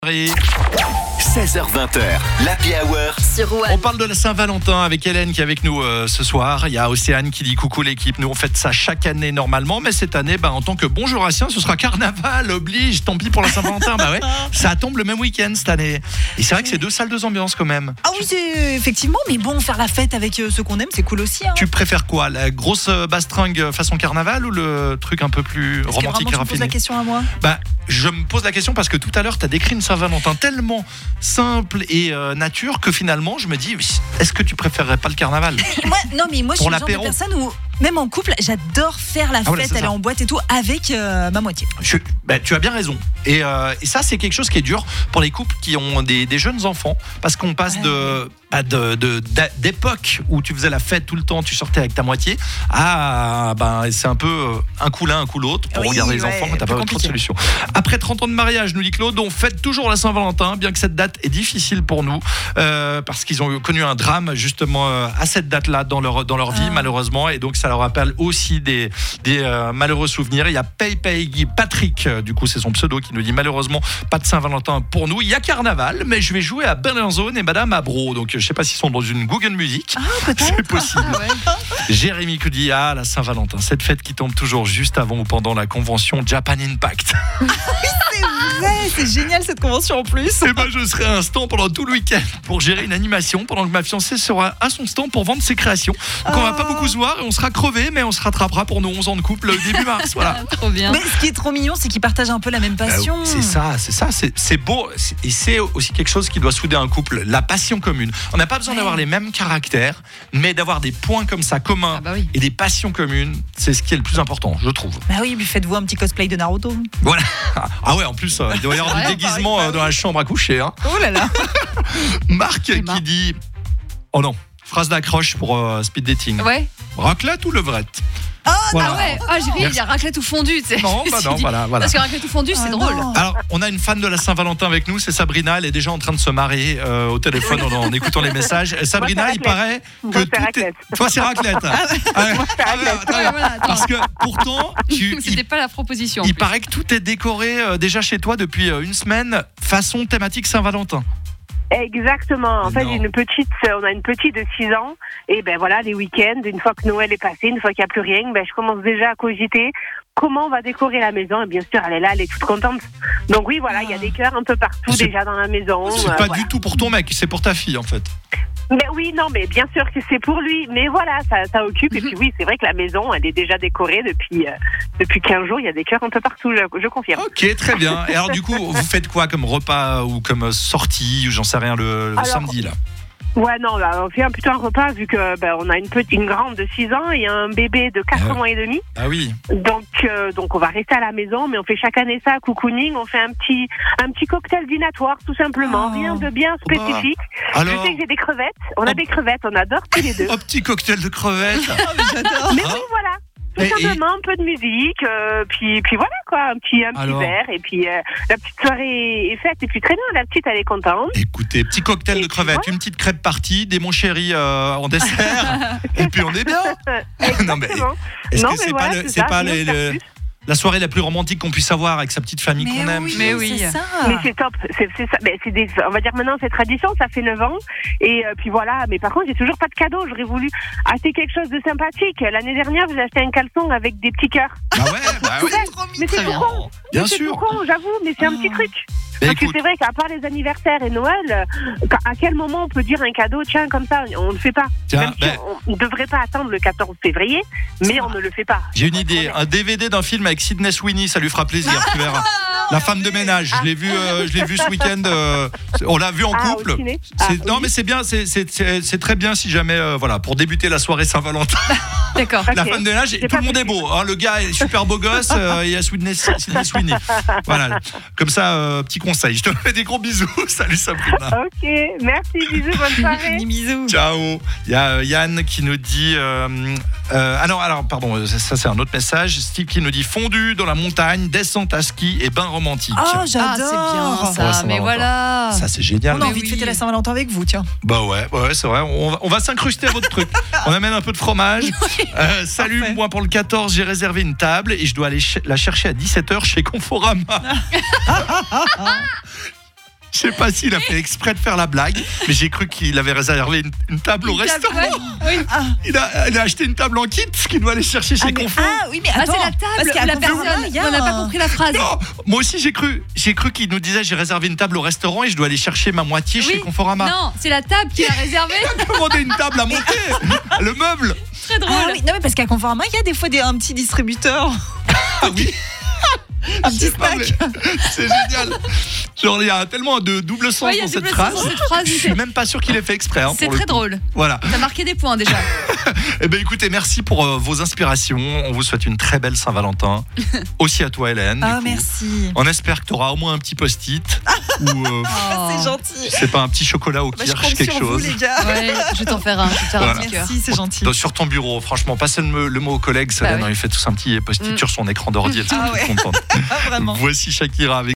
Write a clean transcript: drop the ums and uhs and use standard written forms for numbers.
16h20, l'Happy Hour sur One. On parle de la Saint-Valentin avec Hélène qui est avec nous ce soir. Il y a Océane qui dit coucou l'équipe. Nous on fête ça chaque année normalement, mais cette année, en tant que bon jurassien, ce sera carnaval, oblige. Tant pis pour la Saint-Valentin. Ça tombe le même week-end cette année. Et c'est vrai que c'est deux salles, deux ambiances quand même. Ah oui, c'est effectivement, mais bon, faire la fête avec ceux qu'on aime, c'est cool aussi. Hein. Tu préfères quoi, la grosse bastringue façon carnaval ou le truc un peu plus romantique et raffiné? Tu me poses la question à moi? Je me pose la question parce que tout à l'heure, tu as décrit une Saint-Valentin tellement simple et nature que finalement, je me dis, est-ce que tu préférerais pas le carnaval? Moi, je suis le genre de l'apéro. personne où, même en couple, j'adore faire la fête, aller en boîte et tout avec ma moitié. Tu as bien raison. Et ça, c'est quelque chose qui est dur pour les couples qui ont des jeunes enfants parce qu'on passe d'époque où tu faisais la fête tout le temps, tu sortais avec ta moitié, à c'est un peu un coup l'un, un coup l'autre pour regarder les enfants, mais t'as pas trop de solution. Après 30 ans de mariage, nous dit Claude, on fête toujours la Saint-Valentin, bien que cette date est difficile pour nous, parce qu'ils ont connu un drame justement à cette date-là dans leur vie, malheureusement, et donc ça leur rappelle aussi des malheureux souvenirs. Il y a Patrick, du coup c'est son pseudo, qui nous dit malheureusement pas de Saint-Valentin pour nous. Il y a carnaval, mais je vais jouer à Bellinzone et Madame Abro, donc je sais pas s'ils sont dans une Google Music. C'est possible. Jérémy qui dit la Saint-Valentin, cette fête qui tombe toujours juste avant ou pendant la convention Japan Impact. C'est vrai, c'est génial cette convention en plus. Et je serai à un stand pendant tout le week-end pour gérer une animation pendant que ma fiancée sera à son stand pour vendre ses créations. Donc on va pas beaucoup se voir et on sera crevés, mais on se rattrapera pour nos 11 ans de couple début mars. Voilà. Trop bien. Mais ce qui est trop mignon, c'est qu'ils partagent un peu la même passion. C'est ça, c'est beau. Et c'est aussi quelque chose qui doit souder un couple, la passion commune. On n'a pas besoin d'avoir les mêmes caractères, mais d'avoir des points comme ça communs et des passions communes, c'est ce qui est le plus important, je trouve. Oui, puis faites-vous un petit cosplay de Naruto. Voilà. Ah ouais, en plus, il doit y avoir du déguisement dans la chambre à coucher. Hein. Oh là là. Marc qui dit... Oh non, phrase d'accroche pour speed dating. Ouais. Raclette ou levrette? J'ai dit, il y a raclette ou fondue, tu sais. Non, voilà. Parce que raclette ou fondue, c'est drôle. Alors, on a une fan de la Saint-Valentin avec nous, c'est Sabrina. Elle est déjà en train de se marrer au téléphone en écoutant les messages. Sabrina, moi, il paraît que toi, c'est raclette. Parce que pourtant, c'était pas la proposition. Il paraît que tout est décoré déjà chez toi depuis une semaine, façon thématique Saint-Valentin. Exactement. En fait, on a une petite de 6 ans. Et les week-ends, une fois que Noël est passé, une fois qu'il n'y a plus rien, je commence déjà à cogiter comment on va décorer la maison. Et bien sûr, elle est là, elle est toute contente. Donc oui, il y a des cœurs un peu partout déjà dans la maison. C'est pas du tout pour ton mec, c'est pour ta fille en fait. Mais bien sûr que c'est pour lui. Mais voilà, ça occupe. Et puis oui, c'est vrai que la maison, elle est déjà décorée depuis 15 jours. Il y a des cœurs un peu partout, je confirme. Ok, très bien. Et alors du coup, vous faites quoi comme repas ou comme sortie ou j'en sais rien le samedi là? Ouais, non, on fait plutôt un repas vu que on a une grande de 6 ans et un bébé de 4 mois et demi. Ah oui. Donc on va rester à la maison, mais on fait chaque année ça, cocooning, on fait un petit cocktail dînatoire tout simplement, rien de bien spécifique. Alors... Je sais que j'ai des crevettes, on a des crevettes, on adore tous les deux. Un petit cocktail de crevettes. J'adore. Mais oui, voilà. Tout simplement, un peu de musique, puis voilà quoi, un petit verre, et puis la petite soirée est faite, et puis très bien, la petite elle est contente. Écoutez, petit cocktail de crevettes, une petite crêpe partie, des mon chéri en dessert, et puis on est bien. Non mais est-ce que c'est pas la soirée la plus romantique qu'on puisse avoir avec sa petite famille qu'on aime? Mais oui, c'est ça. Mais c'est top, c'est ça. On va dire maintenant c'est tradition, ça fait 9 ans. Et puis voilà, mais par contre j'ai toujours pas de cadeau. J'aurais voulu acheter quelque chose de sympathique. L'année dernière j'ai acheté un caleçon avec des petits cœurs. Mais c'est tout con. Bien sûr. C'est tout con, j'avoue, mais c'est un petit truc. Parce que c'est vrai qu'à part les anniversaires et Noël, à quel moment on peut dire un cadeau, tiens, comme ça, on ne le fait pas. Même si on ne devrait pas attendre le 14 février, mais on ne le fait pas. J'ai une idée, un DVD d'un film avec Sydney Sweeney, ça lui fera plaisir, tu verras. La femme de ménage, je l'ai vu ce week-end. On l'a vu en couple. Non, mais c'est bien, c'est très bien si jamais, pour débuter la soirée Saint-Valentin. D'accord. La femme de ménage, tout le monde est beau. Hein, le gars est super beau gosse. Il y a Sydney Sweeney. Voilà. Comme ça, petit conseil. Je te fais des gros bisous. Salut Sabrina. Ok, merci, bisous, bonne soirée. Bisous. Ciao. Il y a Yann qui nous dit. Alors, pardon, ça c'est un autre message. Steve qui nous dit fondue dans la montagne, descente à ski et bain romantique. Oh, j'adore. C'est bien ça. Mais voilà. Ça c'est génial. On a envie de fêter la Saint-Valentin avec vous, tiens. Ouais, c'est vrai. On va s'incruster à votre truc. On amène un peu de fromage. Salut, moi pour le 14, j'ai réservé une table et je dois aller la chercher à 17h chez Conforama. sais pas s'il a fait exprès de faire la blague, mais j'ai cru qu'il avait réservé une table au restaurant. Oui. Il a acheté une table en kit qu'il doit aller chercher chez Confort. Oui, mais attends, c'est la table. parce qu'à La Conforama, personne, il y a on n'a pas compris la phrase. Non, moi aussi j'ai cru qu'il nous disait j'ai réservé une table au restaurant et je dois aller chercher ma moitié chez Conforama. Non, c'est la table qu'il a réservée. Il a commandé une table à monter, le meuble. Très drôle. Oui, non, mais parce qu'à Conforama, il y a des fois un petit distributeur. Ah oui. Un petit snack. C'est génial. Genre il y a tellement de double sens dans cette phrase. Je suis même pas sûr qu'il ait fait exprès. C'est très drôle. Voilà. T'as marqué des points déjà. Eh bien écoutez, merci pour vos inspirations. On vous souhaite une très belle Saint-Valentin. Aussi à toi Hélène. Merci. On espère que tu auras au moins un petit post-it ou c'est gentil. c'est pas un petit chocolat au kirsch, quelque chose. Vous, les gars. Ouais, je vais t'en faire un. Merci, c'est gentil. Sur ton bureau, franchement, passez le mot aux collègues. Ça, il fait tous un petit post-it sur son écran d'ordi. Elle sera toute contente. Vraiment. Voici Shakira avec